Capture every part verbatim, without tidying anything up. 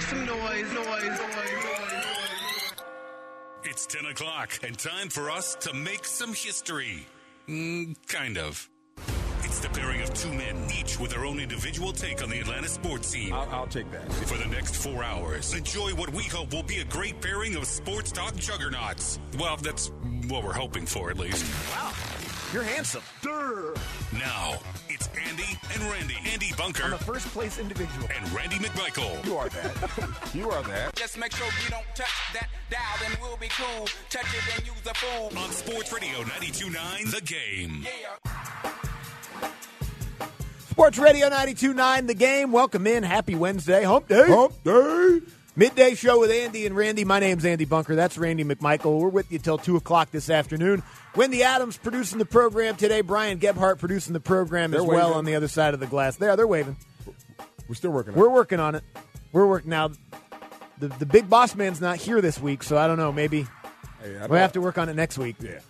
some noise, noise, noise, noise. It's ten o'clock and time for us to make some history. Mm, kind of. It's the pairing of two men, each with their own individual take on the Atlanta sports scene. I'll, I'll take that. For the next four hours, enjoy what we hope will be a great pairing of sports talk juggernauts. Well, that's what we're hoping for, at least. Wow, you're handsome. Durr. Now, it's Andy and Randy. Andy Bunker. I'm a first-place individual. And Randy McMichael. You are that. You are that. Just make sure you don't touch that dial and we'll be cool. Touch it and use a fool. On Sports Radio ninety-two point nine, The Game. Yeah. Sports Radio ninety-two point nine, The Game. Welcome in. Happy Wednesday. Hump Day. Hump Day. Midday show with Andy and Randy. My name's Andy Bunker. That's Randy McMichael. We're with you till two o'clock this afternoon. Wendy Adams producing the program today. Brian Gebhardt producing the program They're as well waving. on the other side of the glass. There, they're waving. We're still working on We're it. working on it. We're working now. The the big boss man's not here this week, so I don't know. Maybe Hey, I we'll have to work on it next week. Yeah.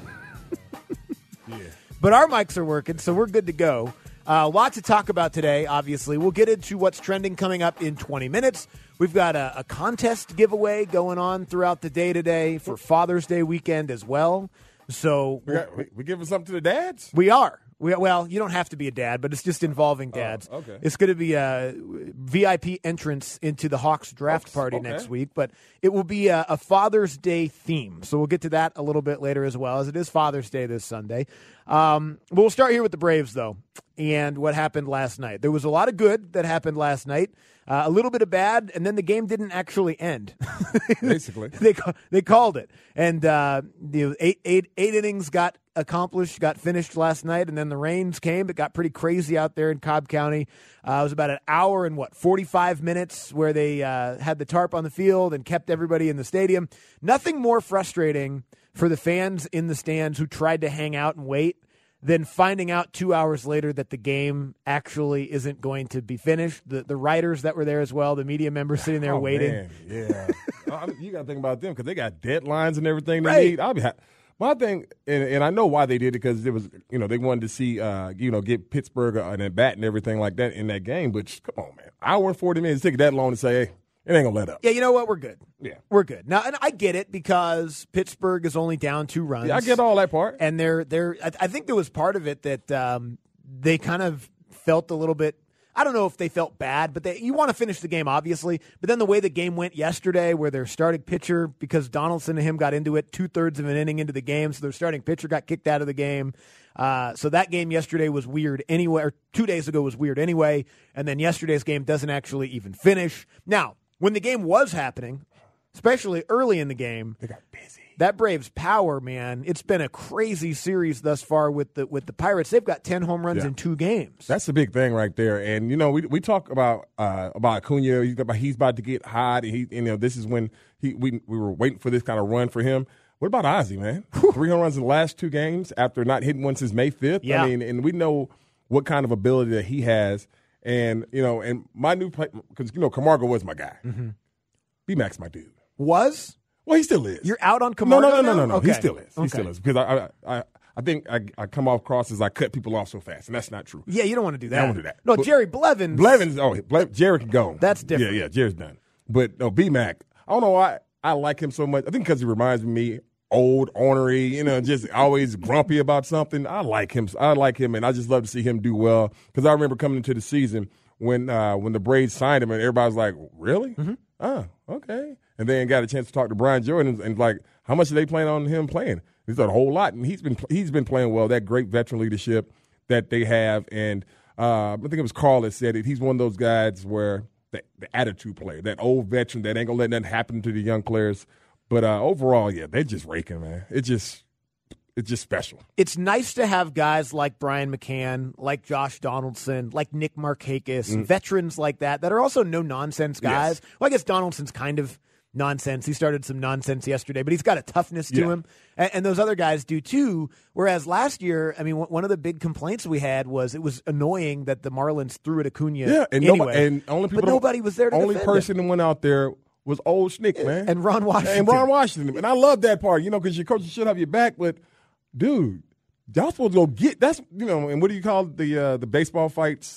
yeah. But our mics are working, so we're good to go. A uh, lot to talk about today, obviously. We'll get into what's trending coming up in twenty minutes. We've got a, a contest giveaway going on throughout the day today for Father's Day weekend as well. So We, got, we, we giving something to the dads? we are. We, well, you don't have to be a dad, but it's just involving dads. Oh, okay. It's going to be a V I P entrance into the Hawks draft Hawks, party okay. next week, but it will be a, a Father's Day theme. So we'll get to that a little bit later as well, as it is Father's Day this Sunday. Um, but we'll start here with the Braves, though, and what happened last night. There was a lot of good that happened last night, uh, a little bit of bad, and then the game didn't actually end. Basically. they they called it, and uh, the eight eight eight innings got accomplished, got finished last night, and then the rains came. It got pretty crazy out there in Cobb County. Uh, it was about an hour and what forty-five minutes where they uh, had the tarp on the field and kept everybody in the stadium. Nothing more frustrating for the fans in the stands who tried to hang out and wait than finding out two hours later that the game actually isn't going to be finished. The the writers that were there as well, the media members sitting there Oh, waiting. man, yeah. I mean, you got to think about them because they got deadlines and everything they Right. need. I'll be ha- my thing, and, and I know why they did it because it was, you know, they wanted to see, uh, you know, get Pittsburgh an at bat and everything like that in that game. But sh- come on, man, hour and forty minutes, take it that long to say, hey, it ain't gonna let up. Yeah, you know what? We're good. Yeah. We're good. Now, and I get it because Pittsburgh is only down two runs. Yeah, I get all that part. And they're they're. I, I think there was part of it that um, they kind of felt a little bit. I don't know if they felt bad, but they, you want to finish the game, obviously. But then the way the game went yesterday, where their starting pitcher, because Donaldson and him got into it two thirds of an inning into the game, so their starting pitcher got kicked out of the game. Uh, so that game yesterday was weird anyway, or two days ago was weird anyway. And then yesterday's game doesn't actually even finish. Now, when the game was happening, especially early in the game, They got busy. that Braves power, man, it's been a crazy series thus far with the with the Pirates. They've got ten home runs Yeah. in two games. That's the big thing right there. And you know, we we talk about uh, about Acuna. He's about he's about to get hot. And he, you know, this is when he we we were waiting for this kind of run for him. What about Ozzie, man? Three home runs in the last two games after not hitting one since May fifth. Yeah. I mean, and we know what kind of ability that he has. And you know, and my new play because you know Camargo was my guy. Mm-hmm. B-Mac's my dude. Was? Well, he still is. You're out on no, Camargo no, no, no, now? no, no. Okay. He still is. He Okay. still is because I I I, I think I, I come off cross as I cut people off so fast, and that's not true. Yeah, you don't want to do that. I don't wanna do that. No, But- Jerry Blevins. Blevins, oh, Ble- Jerry can go. That's different. Yeah, yeah, Jerry's done. But no, B-Mac, I don't know why I like him so much. I think because he reminds me old, ornery, you know, just always grumpy about something. I like him. I like him, and I just love to see him do well. Because I remember coming into the season when uh, when the Braves signed him, and everybody was like, "Really? Mm-hmm. Oh, okay." And then got a chance to talk to Brian Jordan, and like, how much are they planning on him playing? He said a whole lot, and he's been he's been playing well. That great veteran leadership that they have, and uh, I think it was Carl that said it. He's one of those guys where the, the attitude player, that old veteran that ain't gonna let nothing happen to the young players. But uh, overall, yeah, they're just raking, man. It just it's just special. It's nice to have guys like Brian McCann, like Josh Donaldson, like Nick Markakis, Mm. veterans like that that are also no-nonsense guys. Yes. Well, I guess Donaldson's kind of nonsense. He started some nonsense yesterday, but he's got a toughness to Yeah. him, and, and those other guys do too. Whereas last year, I mean, w- one of the big complaints we had was it was annoying that the Marlins threw at Acuna Yeah, and anyway, nobody, and only people but don't- nobody was there to only defend person it. that went out there was old Schnick, man, And Ron Washington. and Ron Washington, and I love that part, you know, because your coaches should have your back. But dude, y'all supposed to go get that's you know, and what do you call the uh, the baseball fights?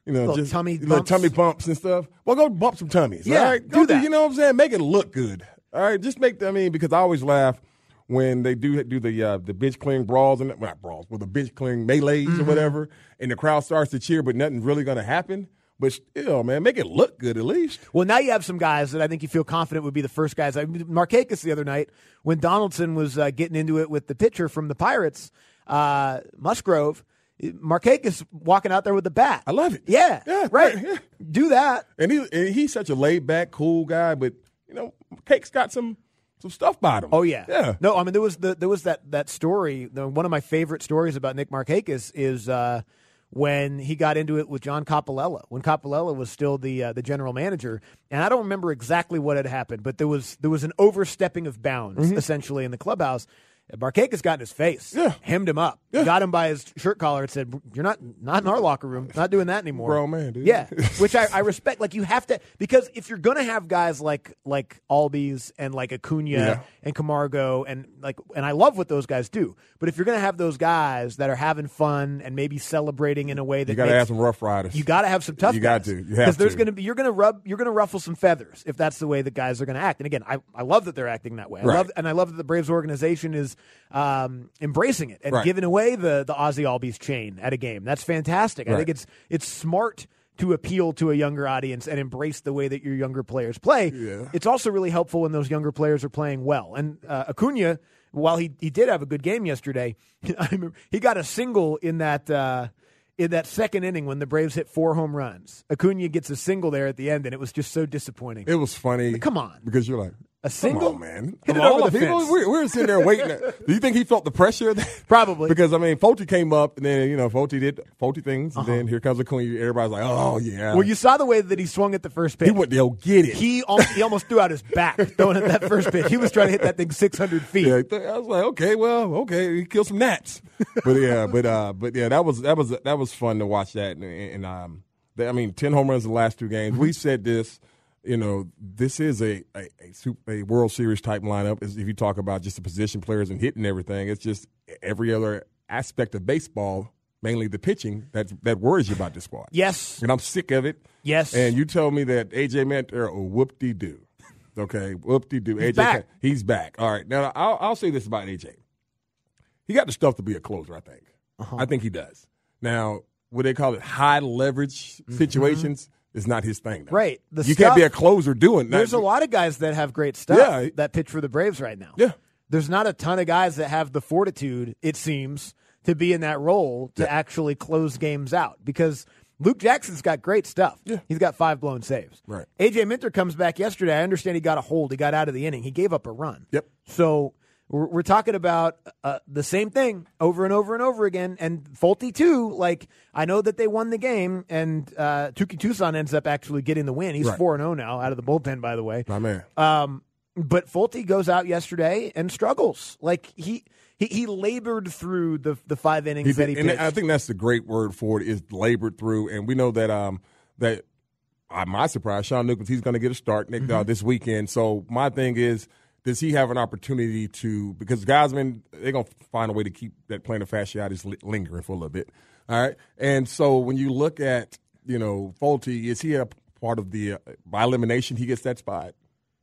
You know, Little just tummy little bumps. tummy bumps and stuff. Well, go bump some tummies. Yeah, all right? do Go that. You know what I'm saying? Make it look good. All right, just make. I mean, because I always laugh when they do do the uh, the bench clearing brawls and well, not brawls, well, the bench clearing melees Mm-hmm. or whatever, and the crowd starts to cheer, but nothing's really going to happen. But still, man, make it look good at least. Well, now you have some guys that I think you feel confident would be the first guys. I mean, Markakis the other night, when Donaldson was uh, getting into it with the pitcher from the Pirates, uh, Musgrove, Markakis walking out there with the bat. I love it. Yeah, Yeah, right. right, yeah. Do that. And he and he's such a laid back, cool guy, but you know, Cake's got some some stuff about him. Oh yeah, yeah. No, I mean there was the there was that that story. The, one of my favorite stories about Nick Markakis is uh, when he got into it with John Coppolella, when Coppolella was still the uh, the general manager, and I don't remember exactly what had happened, but there was there was an overstepping of bounds Mm-hmm. essentially in the clubhouse. Markakis got in his face, Yeah. hemmed him up, Yeah. got him by his shirt collar, and said, "You're not not in our locker room, not doing that anymore." Grown man, dude. Yeah, which I, I respect. Like you have to, because if you're gonna have guys like like Albies and like Acuna Yeah. and Camargo and like, and I love what those guys do. But if you're gonna have those guys that are having fun and maybe celebrating in a way that You got to makes- have some rough riders. you got to have some tough. You got guys. to. You have because there's to. going to be you're going to rub you're going to ruffle some feathers if that's the way that guys are going to act. And again, I, I love that they're acting that way. I Right. love and I love that the Braves organization is um, embracing it and Right. giving away the the Ozzy Albies chain at a game. That's fantastic. I Right. think it's it's smart to appeal to a younger audience and embrace the way that your younger players play. Yeah. It's also really helpful when those younger players are playing well. And uh, Acuna, while he he did have a good game yesterday, I remember he got a single in that. Uh, In that second inning, when the Braves hit four home runs, Acuna gets a single there at the end, and it was just so disappointing. It was funny. Come on. Because you're like, A single? Come on, man. Hit Of it all over the people, fence. we, we were sitting there waiting. Do you think he felt the pressure? Probably. Because, I mean, Fulton came up, and then, you know, Fulton did Fulton things, and then here comes Acuna. Everybody's like, oh, yeah. Well, you saw the way that he swung at the first pitch. he went to go get it. He al- he almost threw out his back throwing at that first pitch. He was trying to hit that thing six hundred feet. Yeah, I was like, okay, well, okay, he killed some gnats, but yeah, but uh, but yeah, that was that was that was fun to watch that, and, and um, they, I mean, ten home runs in the last two games. We said this, you know, this is a a, a, super, a World Series type lineup. If you talk about just the position players and hitting everything, it's just every other aspect of baseball, mainly the pitching, that that worries you about this squad. Yes. And I'm sick of it. Yes. And you told me that A J Minter, oh, whoop-de-doo. Okay, whoop-de-doo. A J, back. He's back. All right. Now, I'll, I'll say this about A J. He got the stuff to be a closer, I think. Uh-huh. I think he does. Now, what they call it, high leverage situations is not his thing. Though. Mm-hmm. Right. The you can't be a stuff- closer doing that. There's a lot of guys that have great stuff Yeah. that pitch for the Braves right now. Yeah. There's not a ton of guys that have the fortitude, it seems, to be in that role to Yeah. actually close games out because Luke Jackson's got great stuff. Yeah. He's got five blown saves. Right. A J Minter comes back yesterday. I understand he got a hold. He got out of the inning. He gave up a run. Yep. So we're, we're talking about uh, the same thing over and over and over again. And Fulte, too, like, I know that they won the game, and uh, Tuki Tucson ends up actually getting the win. He's Right. four and oh now out of the bullpen, by the way. My man. Um, but Fulte goes out yesterday and struggles. Like, he he, he labored through the the five innings He that did, he and pitched. I think that's the great word for it is labored through. And we know that um that uh, my surprise, Sean Newcombs, he's going to get a start next, Mm-hmm. uh, this weekend. So my thing is, does he have an opportunity to? Because guys, man, they're going to find a way to keep that plantar fasciitis li- lingering for a little bit. All right, and so when you look at you know Fulte, is he a part of the uh, by elimination? He gets that spot.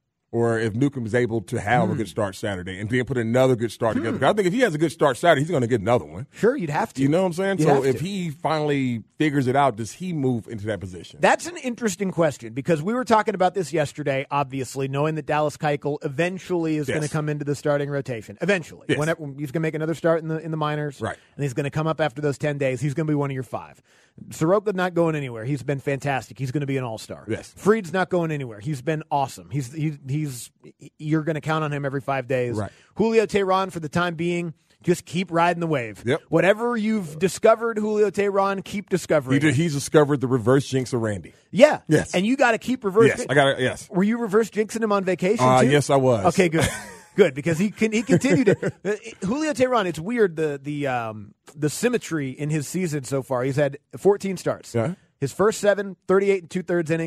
Or if Newcomb is able to have Hmm. a good start Saturday and then put another good start together. 'Cause I think if he has a good start Saturday, he's going to get another one. Sure, you'd have to. You know what I'm saying? You'd So have if to. he finally figures it out, does he move into that position? That's an interesting question because we were talking about this yesterday, obviously, knowing that Dallas Keuchel eventually is Yes. going to come into the starting rotation. Eventually. Yes. Whenever, he's going to make another start in the in the minors. Right. And he's going to come up after those ten days. He's going to be one of your five. Soroka not going anywhere. He's been fantastic. He's going to be an all-star. Yes. Fried's not going anywhere. He's been awesome. He's he, he's you're going to count on him every five days. Right. Julio Teheran, for the time being, just keep riding the wave. Yep. Whatever you've discovered, Julio Teheran, keep discovering. He it. did, he's discovered the reverse jinx of Randy. Yeah. Yes. And you got to keep reverse. Yes, I got it. Yes. Were you reverse jinxing him on vacation Uh, too? yes, I was. Okay, good. Good, because he can, he continued to uh, Julio Teheran, it's weird the the um, the symmetry in his season so far. He's had fourteen starts. Yeah. His first seven, thirty-eight and two-thirds innings.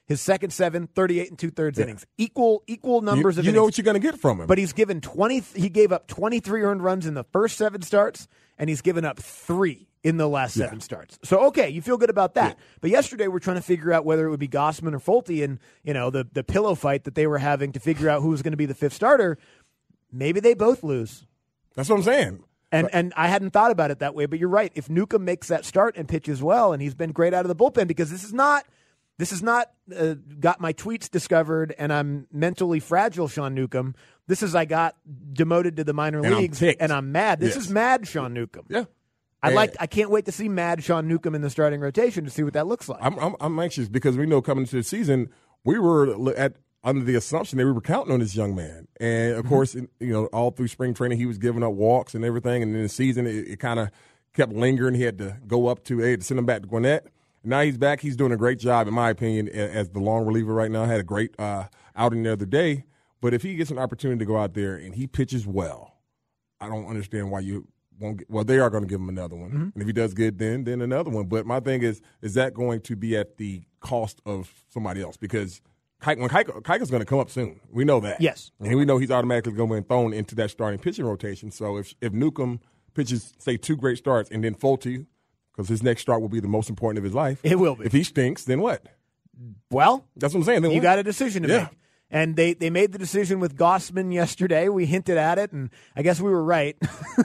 His second seven, thirty-eight and two-thirds Yeah. innings. Equal equal numbers you, of you innings. know what you're going to get from him. But he's given twenty. He gave up twenty-three earned runs in the first seven starts, and he's given up three in the last seven Yeah. starts. So okay, you feel good about that. Yeah. But yesterday we're trying to figure out whether it would be Gausman or Folty, and you know the the pillow fight that they were having to figure out who was going to be the fifth starter. Maybe they both lose. That's what I'm saying. And and I hadn't thought about it that way, but you're right. If Newcomb makes that start and pitches well, and he's been great out of the bullpen, because this is not this is not uh, got my tweets discovered and I'm mentally fragile, Sean Newcomb. This is I got demoted to the minor And I'm leagues ticked. and I'm mad. This Yes. is mad, Sean Newcomb. Yeah. I And like. I can't wait to see mad Sean Newcomb in the starting rotation to see what that looks like. I'm, I'm I'm anxious because we know coming into the season we were at under the assumption that we were counting on this young man, and of mm-hmm. course, you know, all through spring training he was giving up walks and everything, and in the season it, it kind of kept lingering. He had to go up to hey, to send him back to Gwinnett. Now he's back. He's doing a great job, in my opinion, as the long reliever right now. Had a great uh, outing the other day, but if he gets an opportunity to go out there and he pitches well, I don't understand why you won't get, well, they are going to give him another one. Mm-hmm. And if he does good, then then another one. But my thing is, is that going to be at the cost of somebody else? Because Kike, when Kike, Kike's going to come up soon. We know that. Yes. And we know he's automatically going to be thrown into that starting pitching rotation. So if if Newcomb pitches, say, two great starts, and then Folty, because his next start will be the most important of his life. It will be. If he stinks, then what? Well, that's what I'm saying. Then you what? got a decision to yeah. make. And they, they made the decision with Gausman yesterday. We hinted at it, and I guess we were right.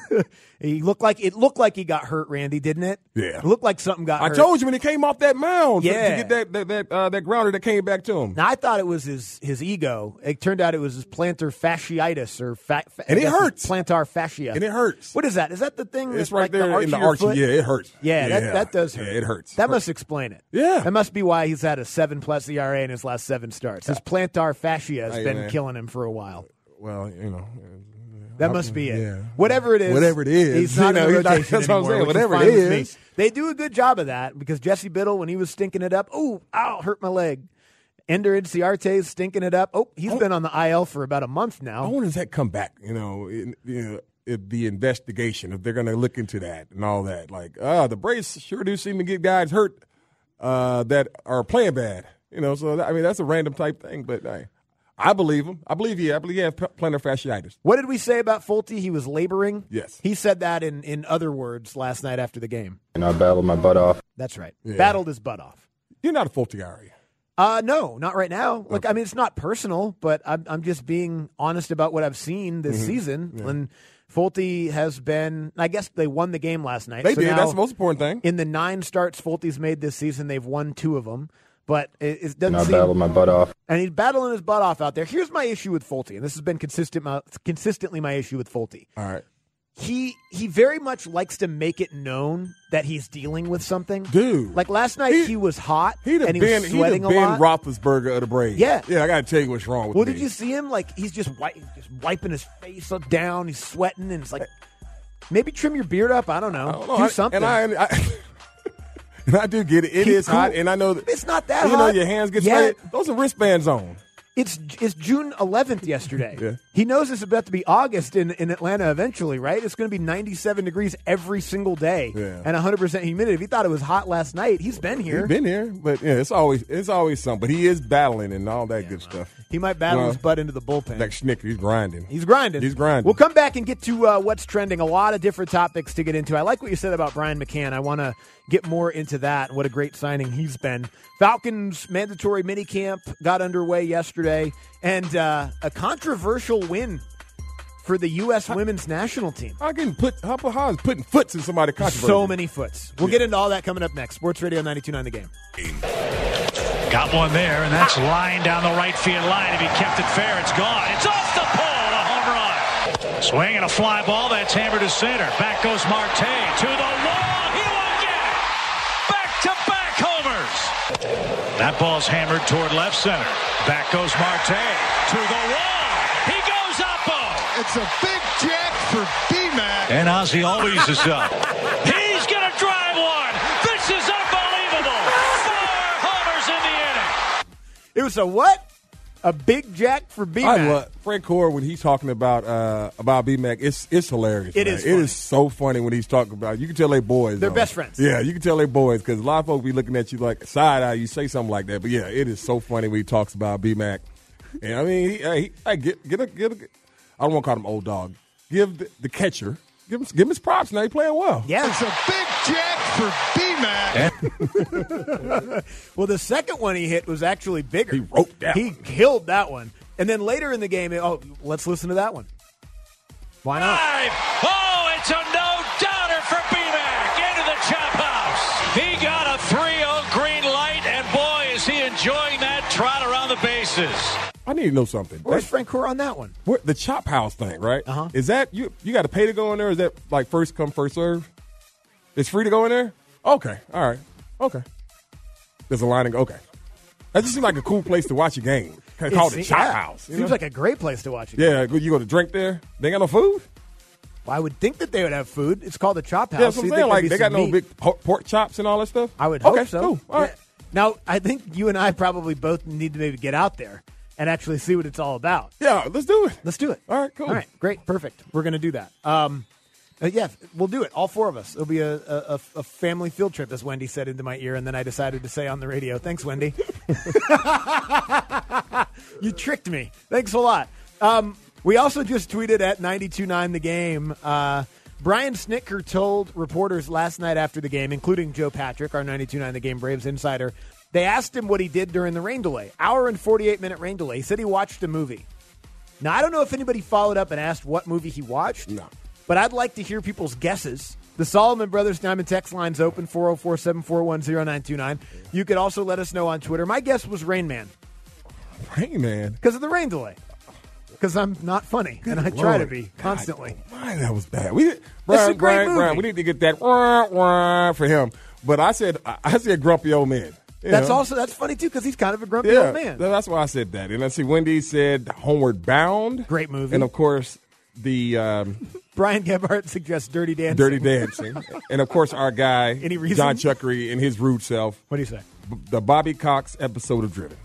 he looked like it looked like he got hurt, Randy, didn't it? Yeah. It looked like something got I hurt. told you when he came off that mound Yeah. to, to get that that that, uh, that grounder that came back to him. Now, I thought it was his, his ego. It turned out it was his plantar fasciitis or fa- fa- and it hurts. Plantar fascia. And it hurts. What is that? Is that the thing? It's that, right like there the arch in the of your arch. foot? Yeah, it hurts. Yeah, yeah, that that does hurt. Yeah, it hurts. That Hurt. must explain it. Yeah. That must be why he's had a seven plus E R A in his last seven starts. His plantar fascia has Hey, been man. killing him for a while. Well, you know. That must be it. Yeah. Whatever it is. Whatever it is. He's not You know, in the he's not- rotation that's what I'm anymore, saying. which Whatever fine it with me. is. They do a good job of that because Jesse Biddle, when he was stinking it up, oh, ow, hurt my leg. Ender Inciarte's stinking it up. Oh, he's Oh. been on the I L for about a month I now. wonder if that come back, you know, in, you know if the investigation, if they're going to look into that and all that. Like, ah, the Braves sure do seem to get guys hurt uh, that are playing bad. You know, so, that, I mean, that's a random type thing, but hey. I believe him. I believe he. I believe he has plantar fasciitis. What did we say about Folty? He was laboring? Yes. He said that in, in other words last night after the game. And I battled my butt off. That's right. Yeah. Battled his butt off. You're not a Folty guy, are you? Uh, no, not right now. Look, I mean, it's not personal, but I'm, I'm just being honest about what I've seen this Mm-hmm. season. Yeah. And Folty has been, I guess they won the game last night. They so did. now, That's the most important thing. in the nine starts Folty's made this season, they've won two of them. But it, it doesn't And I seem, battled my butt off. and he's battling his butt off out there. Here's my issue with Folty, and this has been consistent, my, consistently my issue with Folty. All right. He he very much likes to make it known that he's dealing with something. Dude. Like last night, He- he, was hot He'd have and he been, was he'd sweating have a been lot. Roethlisberger of the Braves. Yeah. Yeah, I got to tell you what's wrong with Well, me. did you see him? Like he's just wi- just wiping his face up down. He's sweating, and it's like maybe trim your beard up. I don't know. I don't know. Do I- something. And I, I, and I do get it. It Keep is hot, cool. and I know that It's not that you know hot your hands get yet. sweaty. Those are wristbands on. It's it's June eleventh yesterday. Yeah. He knows it's about to be August in, in Atlanta eventually, right? It's going to be ninety-seven degrees every single day Yeah. and one hundred percent humidity. If he thought it was hot last night, he's been here. He's been here, but yeah, it's always it's always something. But he is battling and all that good stuff. He might battle Well, his butt into the bullpen. Like Schnicker, he's grinding. He's grinding. He's grinding. We'll come back and get to uh, what's trending. A lot of different topics to get into. I like what you said about Brian McCann. I want to get more into that. What a great signing he's been. Falcons mandatory minicamp got underway yesterday, and uh, a controversial win for the U S women's national team. How can put how, how is putting foots in somebody's controversy? So many foots. We'll get into all that coming up next. Sports Radio ninety-two point nine The Game. Got one there, and that's lined down the right field line. If he kept it fair, it's gone. It's off the pole, a home run. Swing and a fly ball. That's hammered to center. Back goes Marte to the wall. He won't get it. Back-to-back homers. That ball's hammered toward left center. Back goes Marte to the wall. He goes up-o. It's a big jack for B-Mac. And Ozzie always is up. He's going to drive one. This is unbelievable. Four homers in the inning. It was a what? A big jack for B I Mac. love Frank Core when he's talking about uh, about B Mac. It's it's hilarious. It man. is It funny. is so funny when he's talking about. You can tell they boys. They're though. best friends. Yeah, you can tell they boys because a lot of folks be looking at you like side eye. You say something like that, but yeah, it is so funny when he talks about B Mac. And I mean, he, he, hey, get get a get a. I don't want to call him old dog. Give the, the catcher. Give him give him his props. Now he's playing well. Yeah. It's a big jack for B-Mac. Well, the second one he hit was actually bigger. He roped that He one. killed that one. And then later in the game, oh, let's listen to that one. Why not? Drive. Oh, it's a no-doubter for B-Mac into the chop house. He got a three oh green light, and boy, is he enjoying that trot around the bases. I need to know something. Where's That- Frank Core on that one? where- the chop house thing, right? Uh-huh. Is that you? You got to pay to go in there? Or is that like first come first serve? It's free to go in there. Okay, all right, okay. There's a line and go. Okay, that just seems like a cool place to watch a game. Kind of called the It's- chop yeah. house. you Seems know? like a great place to watch it. yeah. You go to drink there. They ain't got no food. Well, I would think that they would have food. It's called the Chop House. Yeah, that's what so I'm you'd saying. think Like there'd they be got some no meat. big por- pork chops and all that stuff. I would okay, hope so. Cool. All right. Yeah. Now, I think you and I probably both need to maybe get out there and actually see what it's all about. Yeah, let's do it. Let's do it. All right, cool. All right, great, perfect. We're going to do that. Um, uh, yeah, we'll do it. All four of us. It'll be a, a, a family field trip, as Wendy said into my ear, and then I decided to say on the radio, thanks, Wendy. You tricked me. Thanks a lot. Um, we also just tweeted at ninety-two point nine The Game. Uh, Brian Snitker told reporters last night after the game, including Joe Patrick, our ninety-two point nine The Game Braves insider, they asked him what he did during the rain delay. Hour and forty-eight minute rain delay. He said he watched a movie. Now, I don't know if anybody followed up and asked what movie he watched. No. But I'd like to hear people's guesses. The Solomon Brothers Diamond text line's open, four oh four, seven four one, oh nine two nine. You could also let us know on Twitter. My guess was Rain Man Hey, man. because of the rain delay. Because I'm not funny, and I Good try to Lord. be constantly. God, man, that was bad. We did, It's Brian, a great Brian, movie. Brian, we need to get that wah, wah for him. But I said, I I said, grumpy old man. You That's know? also that's funny too because he's kind of a grumpy Yeah, old man. that's why I said that. And let's see, Wendy said Homeward Bound. Great movie. And, of course, the um, Brian Gebhardt suggests Dirty Dancing. Dirty Dancing. And, of course, our guy, Any reason? John Chuckery, and his rude self, What do you say? b- the Bobby Cox episode of Driven.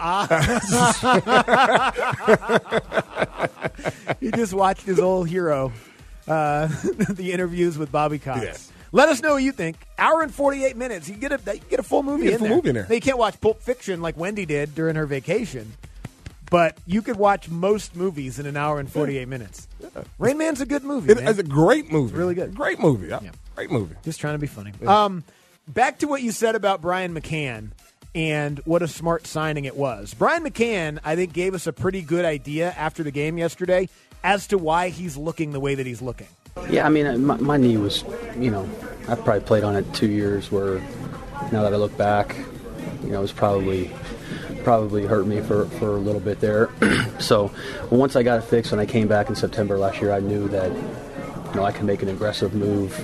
He just watched his old hero, uh, the interviews with Bobby Cox. Yes. Let us know what you think. Hour and forty-eight minutes. You get a you get a full movie You get a in full there. movie in there. Now, you can't watch Pulp Fiction like Wendy did during her vacation, but you could watch most movies in an hour and forty-eight minutes. Rain Man's a good movie. It- man. It's a great movie. really good. Great movie. Yeah. Yeah. Great movie. Just trying to be funny. Um, back to what you said about Brian McCann and what a smart signing it was. Brian McCann, I think, gave us a pretty good idea after the game yesterday as to why he's looking the way that he's looking. Yeah, I mean, my, my knee was, you know, I probably played on it two years where now that I look back, you know, it was probably probably hurt me for, for a little bit there. So once I got it fixed and I came back in September last year, I knew that, you know, I can make an aggressive move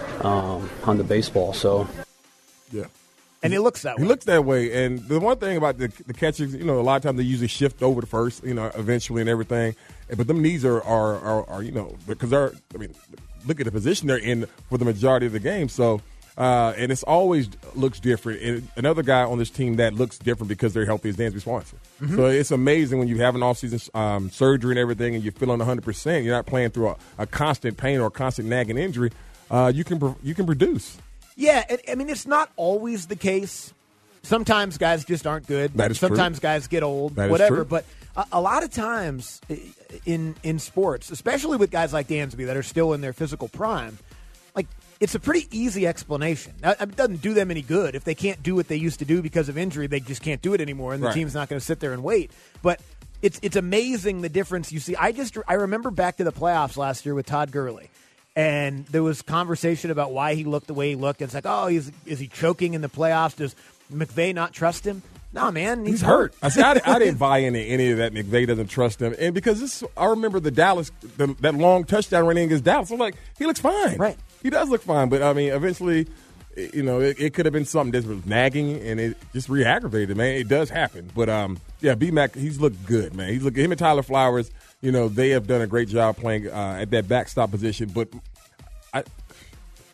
um, on the baseball. So, Yeah. And it looks that way. He looks that way. And the one thing about the, the catchers, you know, a lot of times they usually shift over to first, you know, eventually and everything. But them knees are, are, are, are you know, because they're, I mean, look at the position they're in for the majority of the game. So, uh, and it's always looks different. And another guy on this team that looks different because they're healthy is Dansby Swanson. Mm-hmm. So it's amazing when you have an offseason um, surgery and everything and you're feeling one hundred percent. You're not playing through a, a constant pain or a constant nagging injury. Uh, you can you can produce. Yeah, and, I mean, it's not always the case. Sometimes guys just aren't good. That is true. Sometimes guys get old, That is whatever. true. But a, a lot of times in in sports, especially with guys like Dansby that are still in their physical prime, like it's a pretty easy explanation. Now, it doesn't do them any good. If they can't do what they used to do because of injury, they just can't do it anymore, and the Right. team's not going to sit there and wait. But it's it's amazing the difference you see. I just I remember back to the playoffs last year with Todd Gurley. And there was conversation about why he looked the way he looked. It's like, oh, he's, is he choking in the playoffs? Does McVay not trust him? No, man, he's, He's hurt. I see. I, I didn't buy into any of that. McVay doesn't trust him, and because this, I remember the Dallas, the, that long touchdown running against Dallas. I'm like, he looks fine. Right. He does look fine, but I mean, eventually, you know, it, it could have been something that was nagging, and it just re-aggravated. Man, it does happen. But um, yeah, B-Mac, he's looked good, man. He's looked. Him and Tyler Flowers, you know, they have done a great job playing uh, at that backstop position. But I,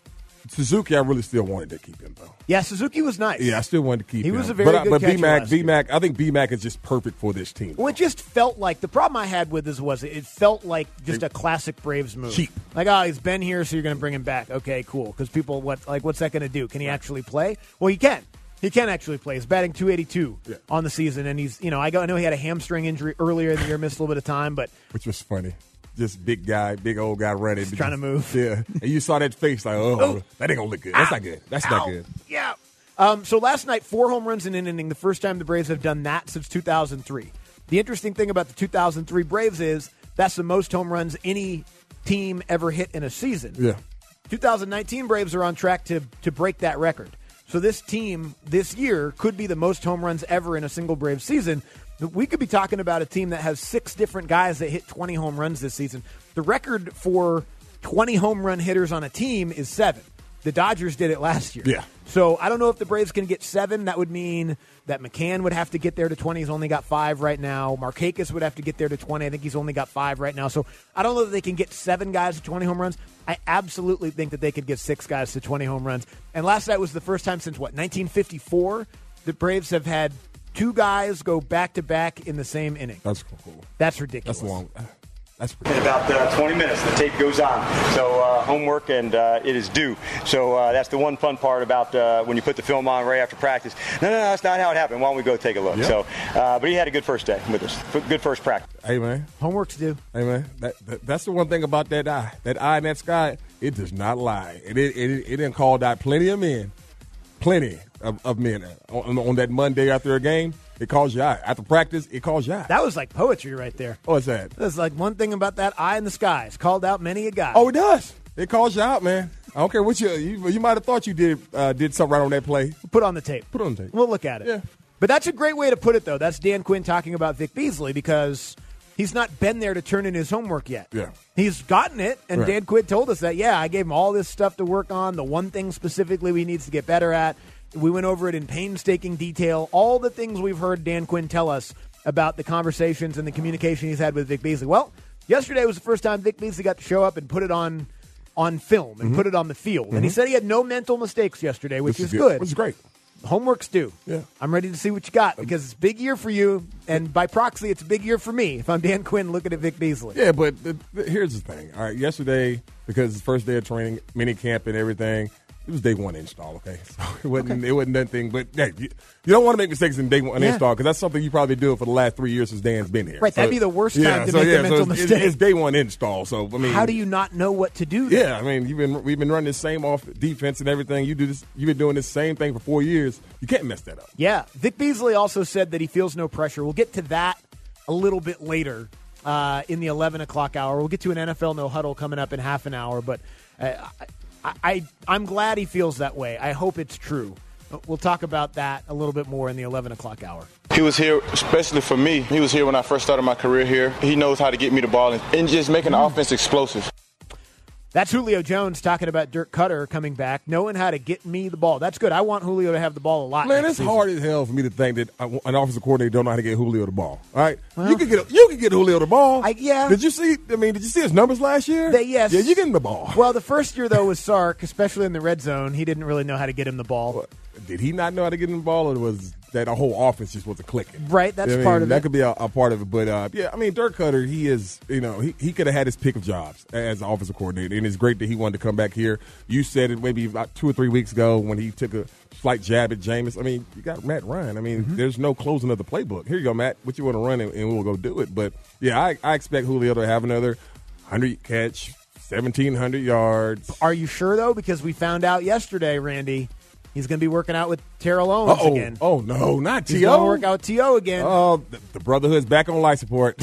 Suzuki, I really still wanted to keep him, though. Yeah, Suzuki was nice. Yeah, I still wanted to keep he him. He was a very but, good But catcher B-Mac, last year. B-Mac, I think B-Mac is just perfect for this team. Well, it just felt like, the problem I had with this was it felt like just a classic Braves move. Cheap. Like, oh, he's been here, so you're going to bring him back. Okay, cool. Because people, what like, what's that going to do? Can he actually play? Well, he can. He can actually play. He's batting two eighty-two yeah. on the season, and he's, you know, I, go, I know he had a hamstring injury earlier in the year, missed a little bit of time, but. Which was funny. Just big guy, big old guy running. Just trying to move. Yeah. And you saw that face like, oh, oh. that ain't going to look good. That's Ow. not good. That's Ow. not good. Yeah. Um, so last night, four home runs in an inning, the first time the Braves have done that since two thousand three. The interesting thing about the two thousand three Braves is that's the most home runs any team ever hit in a season. Yeah. two thousand nineteen Braves are on track to, to break that record. So this team this year could be the most home runs ever in a single Braves season. We could be talking about a team that has six different guys that hit twenty home runs this season. The record for twenty home run hitters on a team is seven. The Dodgers did it last year. Yeah. So I don't know if the Braves can get seven. That would mean that McCann would have to get there to twenty. He's only got five right now. Markakis would have to get there to twenty. I think he's only got five right now. So I don't know that they can get seven guys to twenty home runs. I absolutely think that they could get six guys to twenty home runs. And last night was the first time since, what, nineteen fifty-four? The Braves have had two guys go back-to-back in the same inning. That's cool. That's ridiculous. That's long. That's pretty in about uh, twenty minutes, the tape goes on. So uh, homework, and uh, it is due. So uh, that's the one fun part about uh, when you put the film on right after practice. No, no, no, that's not how it happened. Why don't we go take a look? Yep. So, uh, but he had a good first day with us. Good first practice. Hey, man. Homework's due. Hey, man. That, that, that's the one thing about that eye. That eye in that sky, it does not lie. It it, it, it didn't call out plenty of men. Plenty of, of men. On, on that Monday after a game, it calls you out. After practice, it calls you out. That was like poetry right there. What's that? That's like one thing about that eye in the sky. It's called out many a guy. Oh, it does. It calls you out, man. I don't care what you you, you might have thought you did uh, did something right on that play. Put on the tape. Put on the tape. We'll look at it. Yeah. But that's a great way to put it, though. That's Dan Quinn talking about Vic Beasley because he's not been there to turn in his homework yet. Yeah. He's gotten it, and right. Dan Quinn told us that, yeah, I gave him all this stuff to work on, the one thing specifically we needs to get better at. We went over it in painstaking detail, all the things we've heard Dan Quinn tell us about the conversations and the communication he's had with Vic Beasley. Well, yesterday was the first time Vic Beasley got to show up and put it on on film and mm-hmm. put it on the field. Mm-hmm. And he said he had no mental mistakes yesterday, which this is, is good. Which is great. Homework's due. Yeah. I'm ready to see what you got because it's a big year for you, and by proxy, it's a big year for me if I'm Dan Quinn looking at Vic Beasley. Yeah, but the, the, here's the thing. All right, yesterday, because it's the first day of training, mini camp and everything, it was day one install, okay? So it wasn't okay. It wasn't nothing, but hey, you, you don't want to make mistakes in day one yeah. install because that's something you probably do for the last three years since Dan's been here. Right, so, that'd be the worst time yeah, to so, make yeah, a mental so it's, mistake. It's, it's day one install, so I mean, how do you not know what to do then? Yeah, I mean, you've been we've been running the same off defense and everything. You do this, you've been doing this same thing for four years. You can't mess that up. Yeah, Vic Beasley also said that he feels no pressure. We'll get to that a little bit later uh, in the eleven o'clock hour. We'll get to an N F L no huddle coming up in half an hour, but. Uh, I, I, I'm glad he feels that way. I hope it's true. We'll talk about that a little bit more in the eleven o'clock hour. He was here, especially for me. He was here when I first started my career here. He knows how to get me the ball and, and just making the offense explosive. That's Julio Jones talking about Dirk Cutter coming back, knowing how to get me the ball. That's good. I want Julio to have the ball a lot. Man, it's season. hard as hell for me to think that an offensive coordinator don't know how to get Julio the ball. All right, well, you can get you can get Julio the ball. I, yeah. Did you see? I mean, did you see his numbers last year? They, yes. Yeah, you get him the ball. Well, the first year though with Sark, especially in the red zone, he didn't really know how to get him the ball. Well, did he not know how to get him the ball, or was that a whole offense just wasn't clicking? Right, that's I mean, part of that it. That could be a, a part of it. But uh, yeah, I mean, Dirk Cutter, he is, you know, he, he could have had his pick of jobs as an offensive coordinator, and it's great that he wanted to come back here. You said it maybe about two or three weeks ago when he took a slight jab at Jameis. I mean, you got Matt Ryan. I mean, mm-hmm. there's no closing of the playbook. Here you go, Matt. What you want to run, and, and we'll go do it. But yeah, I, I expect Julio to have another hundred catch, seventeen hundred yards. Are you sure though? Because we found out yesterday, Randy. He's going to be working out with Terrell Owens Uh-oh. again. Oh, no, not T O. He's going to work out with T O again. Oh, the, the Brotherhood's back on life support.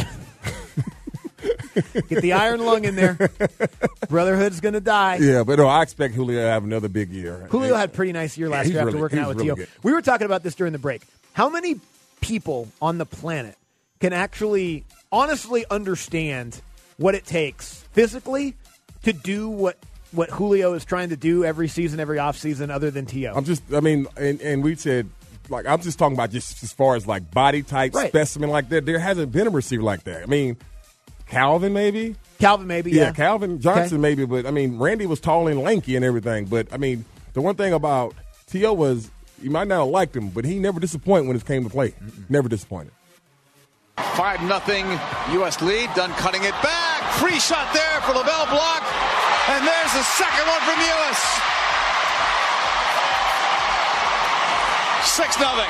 Get the iron lung in there. Brotherhood's going to die. Yeah, but no, I expect Julio to have another big year. Julio had a pretty nice year last yeah, year after really, working out with really T O. Good. We were talking about this during the break. How many people on the planet can actually honestly understand what it takes physically to do what what Julio is trying to do every season, every offseason, other than T O? I'm just, I mean, and, and we said, like, I'm just talking about just as far as, like, body type, right. specimen like that. There hasn't been a receiver like that. I mean, Calvin maybe? Calvin maybe, yeah. Yeah, Calvin Johnson Okay. maybe, but, I mean, Randy was tall and lanky and everything. But, I mean, the one thing about T O was you might not have liked him, but he never disappointed when it came to play. Mm-mm. Never disappointed. five nothing U S lead. Dunn cutting it back. Free shot there for LaBelle block. And there's the second one from U S. six nothing.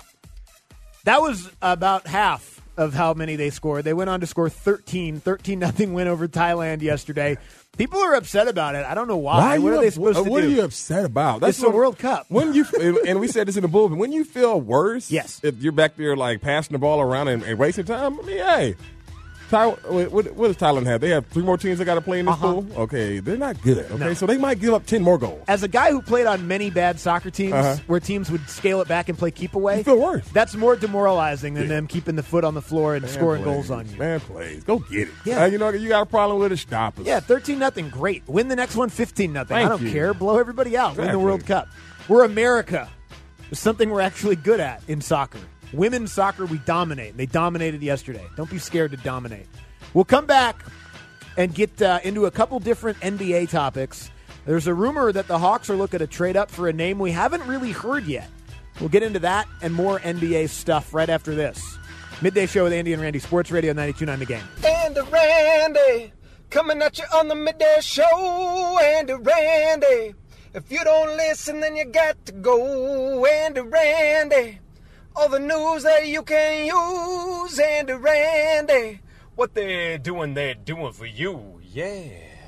That was about half of how many they scored. They went on to score thirteen. thirteen nothing win over Thailand yesterday. People are upset about it. I don't know why. why what are, are they supposed uh, to what do? What are you upset about? That's it's the what, World Cup. When you and we said this in the bullpen. When you feel worse, yes, if you're back there like passing the ball around and, and wasting time. I mean, hey, Ty, what, what does Thailand have? They have three more teams that got to play in this uh-huh. pool. Okay, they're not good. Okay, no. so they might give up ten more goals. As a guy who played on many bad soccer teams uh-huh. where teams would scale it back and play keep away, you feel worse. That's more demoralizing than yeah. them keeping the foot on the floor and Man scoring plays. goals on you. Man plays. Go get it. Yeah. Uh, you know, you got a problem with it, stop us. Yeah, thirteen nothing, great. Win the next one fifteen nothing. I don't you. care. Blow everybody out. Exactly. Win the World Cup. We're America. It's something we're actually good at in soccer. Women's soccer, we dominate. They dominated yesterday. Don't be scared to dominate. We'll come back and get uh, into a couple different N B A topics. There's a rumor that the Hawks are looking to trade up for a name we haven't really heard yet. We'll get into that and more N B A stuff right after this. Midday Show with Andy and Randy, Sports Radio ninety-two point nine The Game. Andy Randy, coming at you on the Midday Show. Andy Randy, if you don't listen, then you got to go. Andy Randy, all the news that you can use. Andy Randy, what they're doing, they're doing for you. Yeah.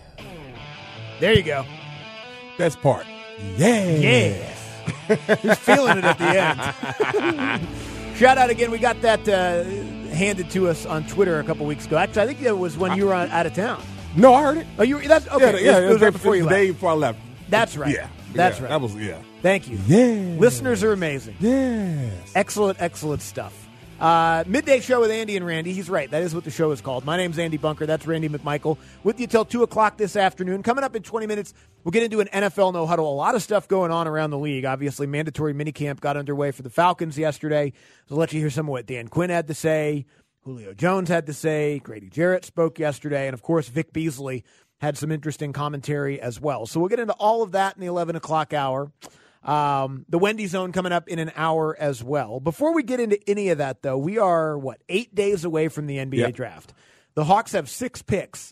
There you go. Best part. Yeah. Yeah. He's feeling it at the end. Shout out again. We got that uh, handed to us on Twitter a couple weeks ago. Actually, I think it was when you were out of town. No, I heard it. Oh, you? That's okay. Yeah, yeah, it was, it was right before you the left. day before I left. That's right. Yeah. That's yeah, right. That was, yeah. Thank you. Yeah. Listeners are amazing. Yes. Excellent, excellent stuff. Uh, Midday Show with Andy and Randy. He's right. That is what the show is called. My name's Andy Bunker. That's Randy McMichael. With you till two o'clock this afternoon. Coming up in twenty minutes, we'll get into an N F L No Huddle. A lot of stuff going on around the league. Obviously, mandatory minicamp got underway for the Falcons yesterday. So I'll let you hear some of what Dan Quinn had to say, Julio Jones had to say, Grady Jarrett spoke yesterday, and, of course, Vic Beasley had some interesting commentary as well. So we'll get into all of that in the eleven o'clock hour. Um, the Wendy Zone coming up in an hour as well. Before we get into any of that, though, we are, what, eight days away from the N B A yep. draft. The Hawks have six picks.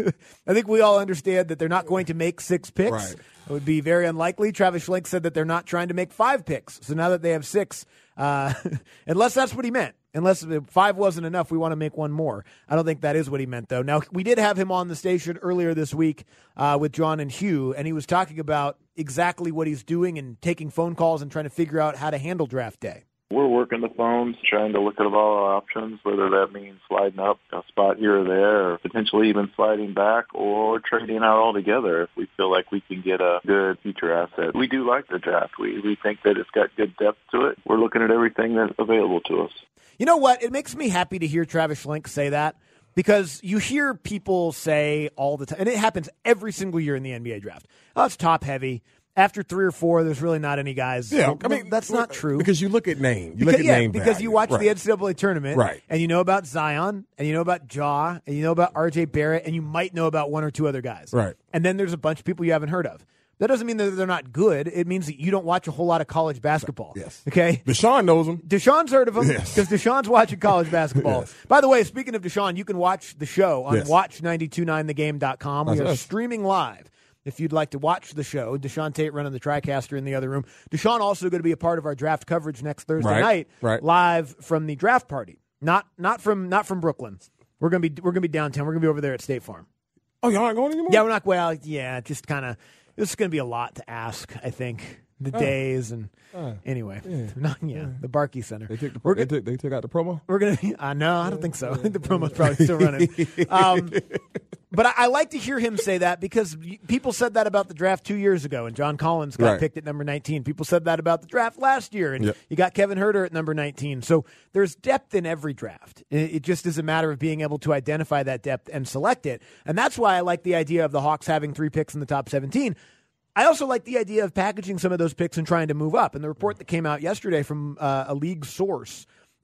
I think we all understand that they're not going to make six picks. Right. It would be very unlikely. Travis Schlenk said that they're not trying to make five picks. So now that they have six, uh, unless that's what he meant. Unless five wasn't enough, we want to make one more. I don't think that is what he meant, though. Now, we did have him on the station earlier this week uh, with John and Hugh, and he was talking about exactly what he's doing and taking phone calls and trying to figure out how to handle draft day. We're working the phones, trying to look at all our options, whether that means sliding up a spot here or there, or potentially even sliding back or trading out altogether if we feel like we can get a good future asset. We do like the draft. We, we think that it's got good depth to it. We're looking at everything that's available to us. You know what? It makes me happy to hear Travis Schlenk say that because you hear people say all the time, and it happens every single year in the N B A draft, oh, it's top heavy. After three or four, there's really not any guys. Yeah, well, I mean that's not true because you look at name. You because, look at yeah, name because value. you watch right. the N C double A tournament, right? And you know about Zion, and you know about Ja, and you know about R J Barrett, and you might know about one or two other guys, right? And then there's a bunch of people you haven't heard of. That doesn't mean that they're not good. It means that you don't watch a whole lot of college basketball. Yes. Okay? Deshaun knows them. Deshaun's heard of them yes. because Deshaun's watching college basketball. yes. By the way, speaking of Deshaun, you can watch the show on yes. watch nine two nine the game dot com. We are us. streaming live. If you'd like to watch the show, Deshaun Tate running the TriCaster in the other room. Deshaun also going to be a part of our draft coverage next Thursday right. night, right. live from the draft party. Not not from not from Brooklyn. We're gonna be we're gonna be downtown. We're gonna be over there at State Farm. Oh, y'all aren't going anymore? Yeah, we're not. Well, yeah, just kind of. This is going to be a lot to ask, I think. The oh. days and oh. anyway, yeah. Not, yeah, yeah, the Barkey Center. They took, the, we're they, gonna, took, they took out the promo. We're gonna. Uh, no, I don't think so. I think the promo's probably still running. Um, but I, I like to hear him say that because people said that about the draft two years ago, and John Collins got right. picked at number nineteen. People said that about the draft last year, and yep. you got Kevin Huerter at number nineteen. So there's depth in every draft. It, it just is a matter of being able to identify that depth and select it, and that's why I like the idea of the Hawks having three picks in the top seventeen. I also like the idea of packaging some of those picks and trying to move up. And the report that came out yesterday from uh, a league source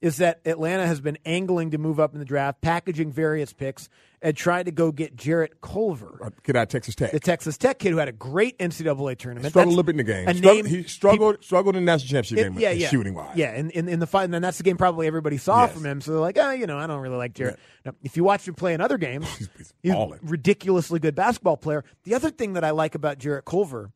is that Atlanta has been angling to move up in the draft, packaging various picks, and trying to go get Jarrett Culver. Kid out of Texas Tech. The Texas Tech kid who had a great N C double A tournament. Struggled a little bit in the game. Struggled, he struggled people, struggled in the national championship it, game yeah, yeah. shooting-wise. Yeah, in, in, in the fight, and then that's the game probably everybody saw yes. from him. So they're like, oh, you know, I don't really like Jarrett. Yeah. Now, if you watch him play in other games, he's, he's, he's a ridiculously good basketball player. The other thing that I like about Jarrett Culver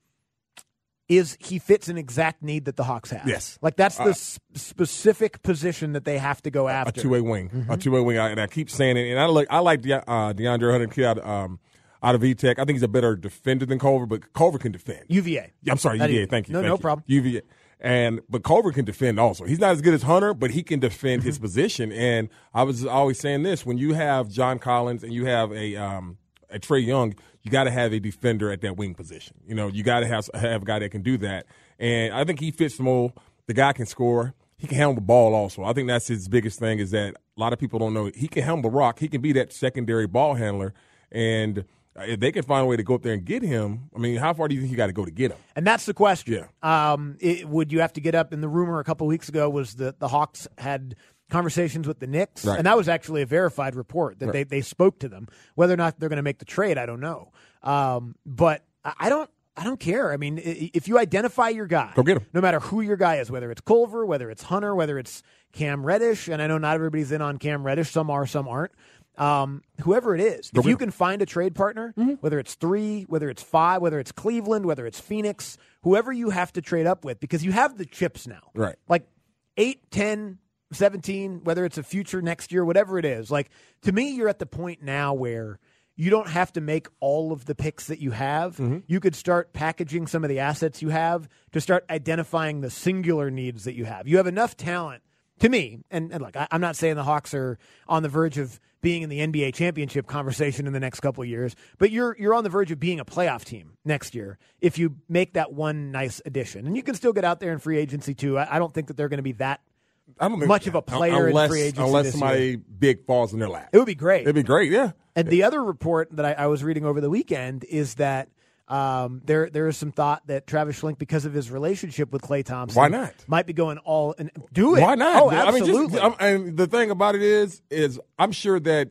is he fits an exact need that the Hawks have. Yes. Like, that's the uh, s- specific position that they have to go after. A two-way wing. Mm-hmm. A two-way wing. And I keep saying it. And I like I like De- uh, DeAndre Hunter, kid out, um, out of E-Tech. I think he's a better defender than Culver, but Culver can defend. U V A. Yeah, I'm sorry, Not U V A. even. Thank you. No, thank no you. problem. U V A. And but Culver can defend also. He's not as good as Hunter, but he can defend Mm-hmm. his position. And I was always saying this, when you have John Collins and you have a um, a Trae Young, you got to have a defender at that wing position. You know, you got to have have a guy that can do that. And I think he fits the mold. The guy can score. He can handle the ball also. I think that's his biggest thing is that a lot of people don't know. He can handle the rock. He can be that secondary ball handler. And if they can find a way to go up there and get him, I mean, how far do you think you got to go to get him? And that's the question. Yeah. Um, it, would you have to get up? And the rumor a couple weeks ago was that the Hawks had conversations with the Knicks. Right. And that was actually a verified report that right. they, they spoke to them. Whether or not they're going to make the trade, I don't know. Um, but I don't. I don't care. I mean, if you identify your guy, go get him. No matter who your guy is, whether it's Culver, whether it's Hunter, whether it's Cam Reddish, and I know not everybody's in on Cam Reddish. Some are, some aren't. Um, whoever it is, go if you him. can find a trade partner, mm-hmm. whether it's three, whether it's five, whether it's Cleveland, whether it's Phoenix, whoever you have to trade up with, because you have the chips now. Right. Like eight, ten, seventeen, whether it's a future next year, whatever it is. Like, to me, you're at the point now where you don't have to make all of the picks that you have. Mm-hmm. You could start packaging some of the assets you have to start identifying the singular needs that you have. You have enough talent, to me, and, and look, I, I'm not saying the Hawks are on the verge of being in the N B A championship conversation in the next couple of years, but you're you're on the verge of being a playoff team next year if you make that one nice addition. And you can still get out there in free agency, too. I, I don't think that they're going to be that I don't think, much of a player unless, in free agency unless this somebody year. big falls in their lap. It would be great. It'd be great, yeah. And the other report that I, I was reading over the weekend is that um, there there is some thought that Travis Schlenk, because of his relationship with Klay Thompson, why not? Might be going all and do it. Why not? Oh, I mean, absolutely. just, I'm, and the thing about it is, is I'm sure that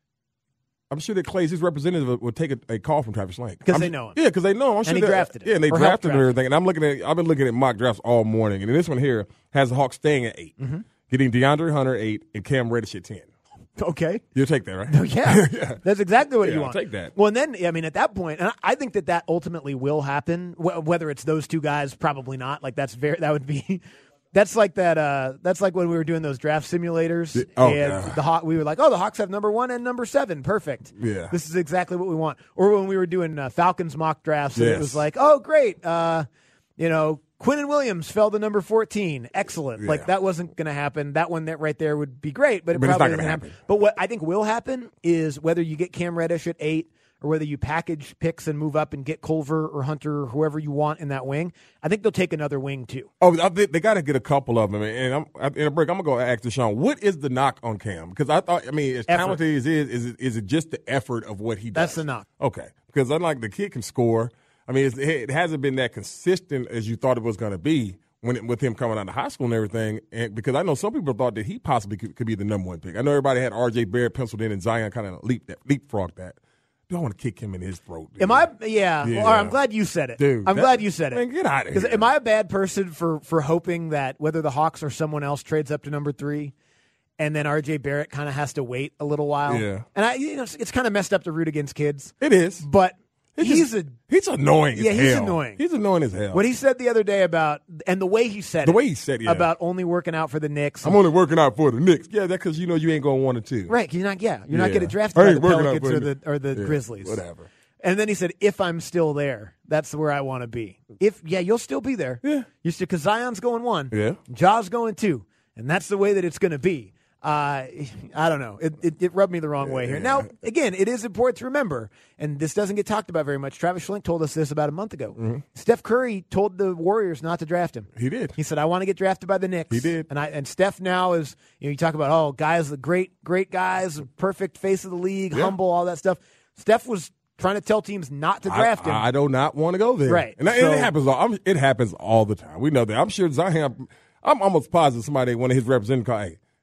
I'm sure that Clay's his representative would take a, a call from Travis Schlenk because I'm, they know him. Yeah, because they know him. I'm sure and he that, drafted him. Yeah, and they or drafted him and draft everything. And I'm looking at I've been looking at mock drafts all morning, and this one here has the Hawks staying at eight, mm-hmm. getting DeAndre Hunter eight and Cam Reddish at ten. Okay. You'll take that, right? No, yeah. yeah. That's exactly what yeah, you I'll want. take that. Well, and then, I mean, at that point, and I think that that ultimately will happen, wh- whether it's those two guys, probably not. Like, that's very, that would be, that's like that, uh, that's like when we were doing those draft simulators. Oh, and yeah. the Haw- we were like, oh, the Hawks have number one and number seven. Perfect. Yeah. This is exactly what we want. Or when we were doing uh, Falcons mock drafts, and yes. it was like, oh, great. Uh, you know, Quinnen Williams fell to number fourteen. Excellent. Yeah. Like, that wasn't going to happen. That one that right there would be great, but it but probably it's not isn't gonna happen. happen. But what I think will happen is whether you get Cam Reddish at eight or whether you package picks and move up and get Culver or Hunter or whoever you want in that wing, I think they'll take another wing too. Oh, they, they got to get a couple of them. And I'm, in a break, I'm going to go ask Deshaun, what is the knock on Cam? Because I thought, I mean, as Effort. talented as he is, is it, is it just the effort of what he does? That's the knock. Okay. Because unlike the kid can score, I mean, it's, it hasn't been that consistent as you thought it was going to be when it, with him coming out of high school and everything. And because I know some people thought that he possibly could, could be the number one pick. I know everybody had R J Barrett penciled in and Zion kind of leap that, leapfrogged that. Do I want to kick him in his throat? Dude? Am I? Yeah. Yeah. Well, all right, I'm glad you said it. Dude, I'm that- glad you said it. Man, get out of here. Am I a bad person for, for hoping that whether the Hawks or someone else trades up to number three and then R J Barrett kind of has to wait a little while? Yeah. And I, you know, it's, it's kind of messed up to root against kids. It is. But It's he's just- a He's annoying as Yeah, he's hell. annoying. He's annoying as hell. What he said the other day about, and the way he said The it. way he said it, yeah. About only working out for the Knicks. I'm only working out for the Knicks. Yeah, that's because you know you ain't going one or two. Right, 'cause you're not, yeah, you're not Yeah. getting drafted I by ain't the working out Pelicans for or the- the, or the Yeah, Grizzlies. whatever. And then he said, if I'm still there, that's where I want to be. If, yeah, you'll still be there. Yeah. You still, because Zion's going one. Yeah. Ja's going two. And that's the way that it's going to be. Uh, I don't know. It, it, it rubbed me the wrong way here. Yeah. Now, again, it is important to remember, and this doesn't get talked about very much. Travis Schlenk told us this about a month ago. Mm-hmm. Steph Curry told the Warriors not to draft him. He did. He said, I want to get drafted by the Knicks. He did. And I and Steph now is, you know, you talk about, oh, guys, the great, great guys, perfect face of the league, Yeah. humble, all that stuff. Steph was trying to tell teams not to draft I, him. I do not want to go there. Right. And, and So- it happens. All, I'm, it happens all the time. We know that. I'm sure Zion. I'm almost positive somebody, one of his representatives, called, hey,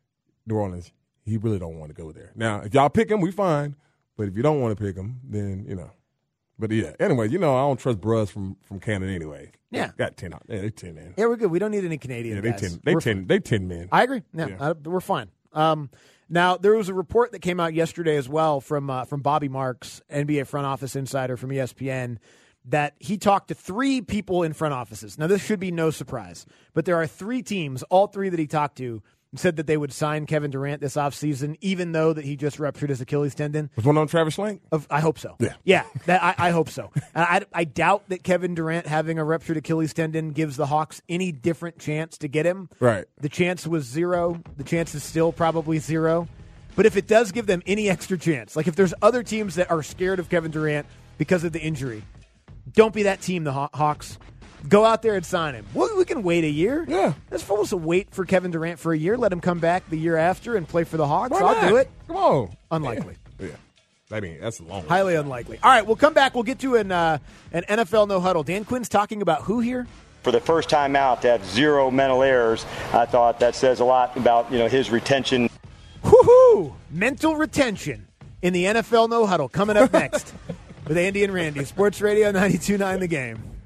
New Orleans, he really don't want to go there. Now, if y'all pick him, we fine. But if you don't want to pick him, then, you know. But, yeah, anyway, you know, I don't trust bruhs from, from Canada anyway. Yeah. Got ten out. Yeah, they ten men. Yeah, we're good. We don't need any Canadian Yeah, they guys. ten. They We're ten. fine. They ten men. I agree. Yeah, Yeah. uh, we're fine. Um, now, there was a report that came out yesterday as well from uh, from Bobby Marks, N B A front office insider from E S P N, that he talked to three people in front offices. Now, this should be no surprise, but there are three teams, all three that he talked to, said that they would sign Kevin Durant this offseason, even though that he just ruptured his Achilles tendon. Was one on Travis Schlenk? Of, I hope so. Yeah. Yeah, that, I, I hope so. I, I doubt that Kevin Durant having a ruptured Achilles tendon gives the Hawks any different chance to get him. Right. The chance was zero. The chance is still probably zero. But if it does give them any extra chance, like if there's other teams that are scared of Kevin Durant because of the injury, don't be that team, the Haw- Hawks. Go out there and sign him. We, we can wait a year. Yeah. Let's supposed to wait for Kevin Durant for a year, let him come back the year after and play for the Hawks. Why I'll not? do it. Come on. Unlikely. Yeah. I mean, that's a long way. Highly unlikely. All right, we'll come back. We'll get to an uh, an N F L no huddle. Dan Quinn's talking about who here? For the first time out to have zero mental errors, I thought that says a lot about, you know, his retention. Woohoo! Mental retention in the N F L no huddle coming up next with Andy and Randy. Sports Radio ninety-two point nine The Game.